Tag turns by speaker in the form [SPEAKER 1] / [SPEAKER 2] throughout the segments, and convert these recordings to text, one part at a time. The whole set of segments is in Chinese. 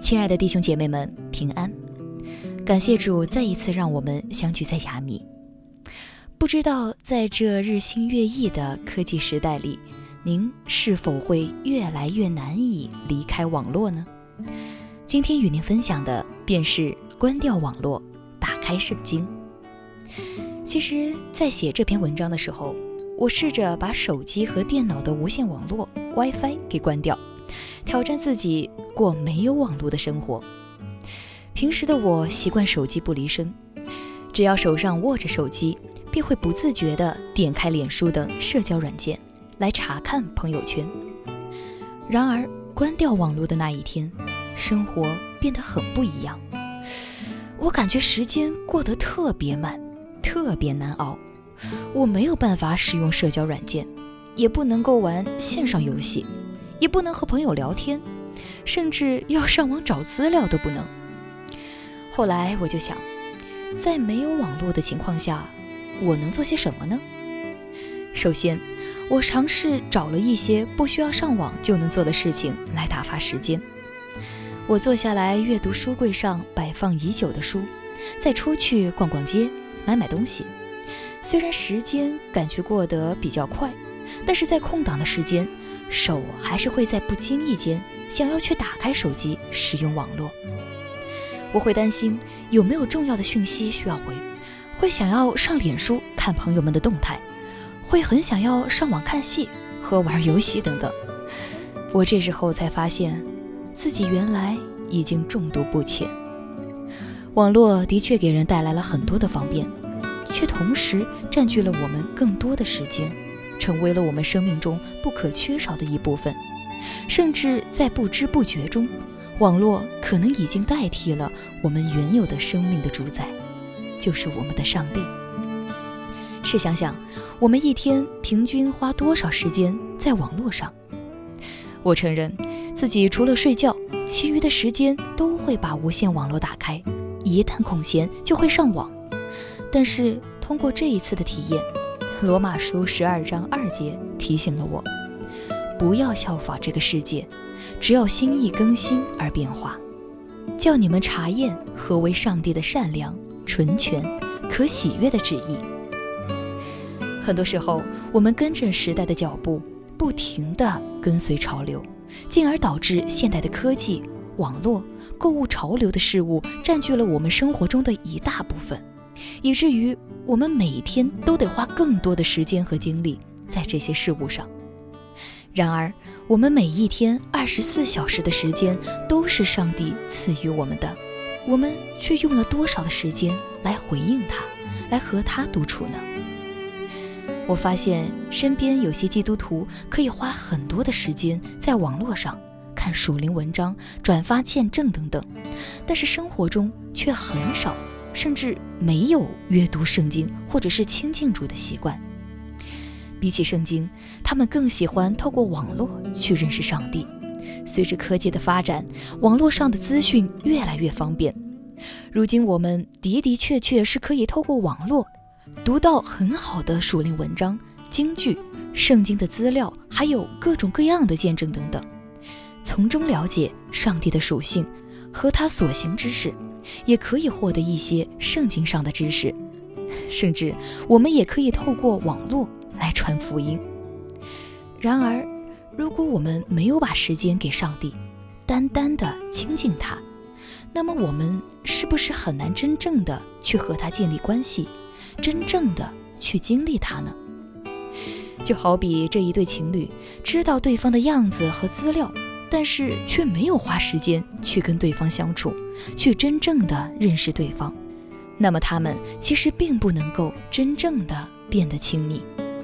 [SPEAKER 1] 亲爱的弟兄姐妹们，平安！感谢主再一次让我们相聚在雅米。不知道在这日新月异的科技时代里，您是否会越来越难以离开网络呢？今天与您分享的便是关掉网络，打开圣经。其实在写这篇文章的时候，我试着把手机和电脑的无线网络 WiFi 给关掉，挑战自己过没有网络的生活。平时的我习惯手机不离身，只要手上握着手机，便会不自觉地点开脸书等社交软件来查看朋友圈。然而关掉网络的那一天，生活变得很不一样。我感觉时间过得特别慢，特别难熬。我没有办法使用社交软件，也不能够玩线上游戏，也不能和朋友聊天，甚至要上网找资料都不能。后来我就想，在没有网络的情况下，我能做些什么呢？首先，我尝试找了一些不需要上网就能做的事情来打发时间。我坐下来阅读书柜上摆放已久的书，再出去逛逛街，买东西。虽然时间感觉过得比较快，但是在空档的时间，手还是会在不经意间想要去打开手机使用网络。我会担心有没有重要的讯息需要回，会想要上脸书看朋友们的动态，会很想要上网看戏和玩游戏等等。我这时候才发现自己原来已经中毒不浅。网络的确给人带来了很多的方便，却同时占据了我们更多的时间，成为了我们生命中不可缺少的一部分。甚至在不知不觉中，网络可能已经代替了我们原有的生命的主宰，就是我们的上帝。试想想，我们一天平均花多少时间在网络上？我承认自己除了睡觉，其余的时间都会把无线网络打开，一旦空闲就会上网。但是通过这一次的体验，罗马书12章2节提醒了我，不要效仿这个世界，只要心意更新而变化，叫你们查验何为上帝的善良、纯全、可喜悦的旨意。很多时候，我们跟着时代的脚步，不停地跟随潮流，进而导致现代的科技、网络、购物潮流的事物占据了我们生活中的一大部分，以至于我们每天都得花更多的时间和精力在这些事物上。然而，我们每一天24小时的时间都是上帝赐予我们的，我们却用了多少的时间来回应他，来和他独处呢？我发现身边有些基督徒可以花很多的时间在网络上看属灵文章、转发见证等等，但是生活中却很少，甚至没有阅读圣经或者是亲近主的习惯。比起圣经，他们更喜欢透过网络去认识上帝。随着科技的发展，网络上的资讯越来越方便，如今我们的确是可以透过网络读到很好的属灵文章、经句、圣经的资料，还有各种各样的见证等等，从中了解上帝的属性和他所行之事，也可以获得一些圣经上的知识。甚至我们也可以透过网络来传福音。然而，如果我们没有把时间给上帝，单单的亲近他，那么我们是不是很难真正的去和他建立关系，真正的去经历他呢？就好比这一对情侣知道对方的样子和资料，但是却没有花时间去跟对方相处，去真正的认识对方，那么他们其实并不能够真正的变得亲密。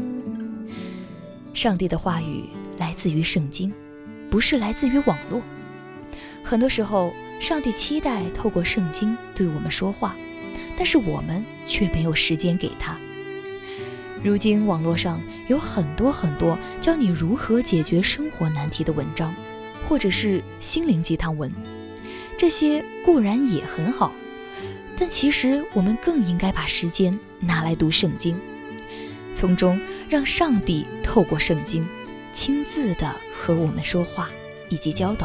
[SPEAKER 1] 上帝的话语来自于圣经，不是来自于网络。很多时候，上帝期待透过圣经对我们说话，但是我们却没有时间给他。如今网络上有很多教你如何解决生活难题的文章，或者是心灵鸡汤文，这些固然也很好，但其实我们更应该把时间拿来读圣经，从中让上帝透过圣经亲自的和我们说话以及教导，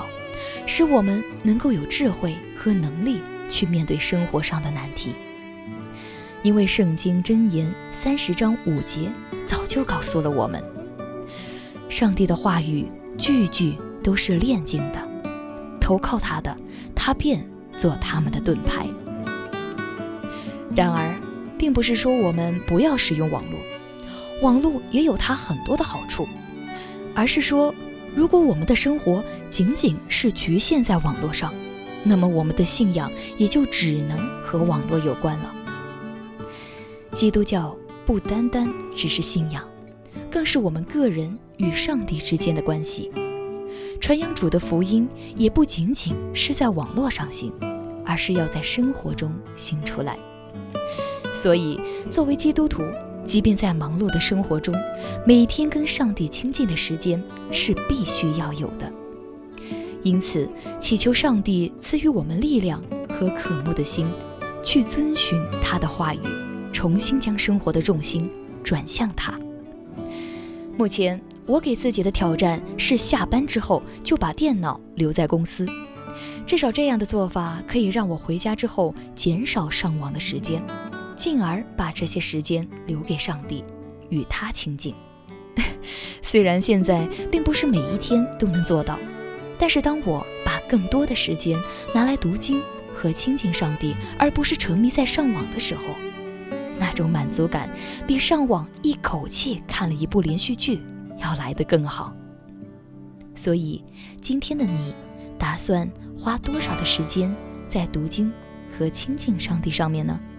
[SPEAKER 1] 使我们能够有智慧和能力去面对生活上的难题。因为圣经箴言30章5节早就告诉了我们，上帝的话语句句都是炼净的，投靠他的，他便做他们的盾牌。然而并不是说我们不要使用网络，网络也有它很多的好处，而是说如果我们的生活仅仅是局限在网络上，那么我们的信仰也就只能和网络有关了。基督教不单单只是信仰，更是我们个人与上帝之间的关系。传扬主的福音也不仅仅是在网络上行，而是要在生活中行出来。所以作为基督徒，即便在忙碌的生活中，每天跟上帝亲近的时间是必须要有的。因此祈求上帝赐予我们力量和渴慕的心，去遵循他的话语，重新将生活的重心转向他。目前我给自己的挑战是下班之后就把电脑留在公司，至少这样的做法可以让我回家之后减少上网的时间，进而把这些时间留给上帝，与他亲近。虽然现在并不是每一天都能做到，但是当我把更多的时间拿来读经和亲近上帝，而不是沉迷在上网的时候，那种满足感比上网一口气看了一部连续剧要来得更好。所以今天的你打算花多少的时间在读经和亲近上帝上面呢？